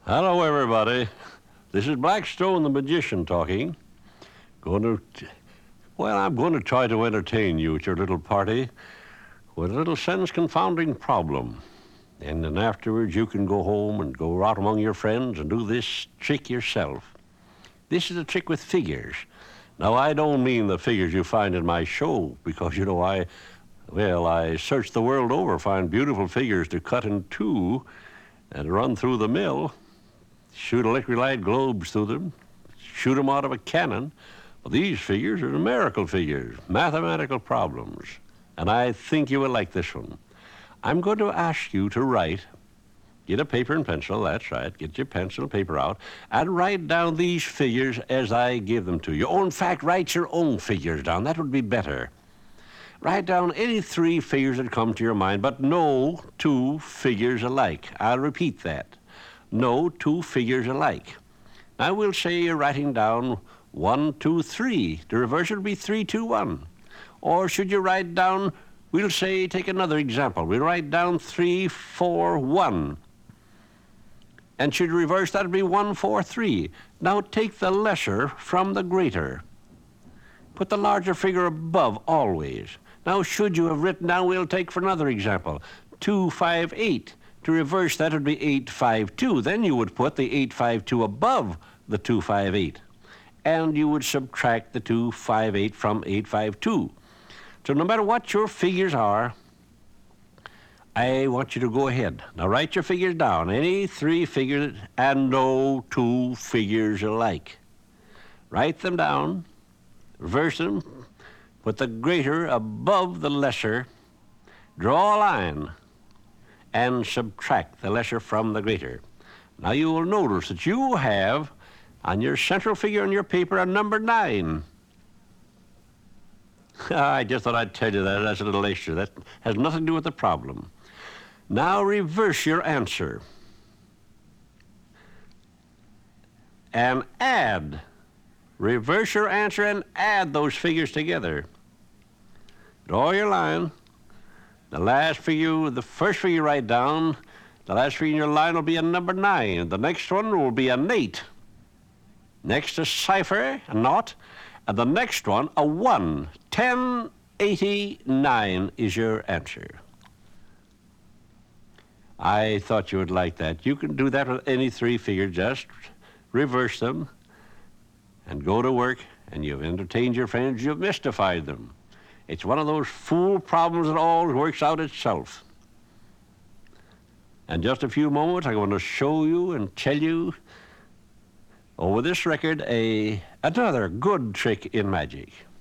Hello, everybody. This is Blackstone the Magician talking. I'm going to try to entertain you at your little party with a little sense-confounding problem. And then afterwards, you can go home and go out among your friends and do this trick yourself. This is a trick with figures. Now, I don't mean the figures you find in my show, because, I search the world over, find beautiful figures to cut in two and run through the mill, shoot electric light globes through them, shoot them out of a cannon. Well, these figures are numerical figures, mathematical problems, and I think you will like this one. I'm going to ask you to write, get a paper and pencil, that's right, get your pencil and paper out, and write down these figures as I give them to you. Oh, in fact, write your own figures down. That would be better. Write down any three figures that come to your mind, but no two figures alike. I'll repeat that. No two figures alike. Now we'll say you're writing down 1, 2, 3. The reverse would be 3, 2, 1. Or should you write down, we'll say, take another example. We'll write down 3, 4, 1. And should you reverse, that would be 1, 4, 3. Now take the lesser from the greater. Put the larger figure above always. Now should you have written down, we'll take for another example, 2, 5, 8. To reverse, that would be 8, 5, 2. Then you would put the 8, 5, 2 above the 2, 5, 8. And you would subtract the 2, 5, 8 from 8, 5, 2. So no matter what your figures are, I want you to go ahead. Now write your figures down. Any three figures and no two figures alike. Write them down, reverse them, put the greater above the lesser, draw a line, and subtract the lesser from the greater. Now you will notice that you have on your central figure on your paper a number 9. I just thought I'd tell you that as a little extra. That has nothing to do with the problem. Now reverse your answer and add. Reverse your answer and add those figures together. Draw your line. The first figure you write down, the last figure in your line will be a number 9. The next one will be an 8. Next a cipher, a naught, and the next one, a 1. 1089 is your answer. I thought you would like that. You can do that with any three figures. Just reverse them and go to work, and you've entertained your friends, you've mystified them. It's one of those fool problems that always works out itself. In just a few moments, I'm going to show you and tell you over this record another good trick in magic.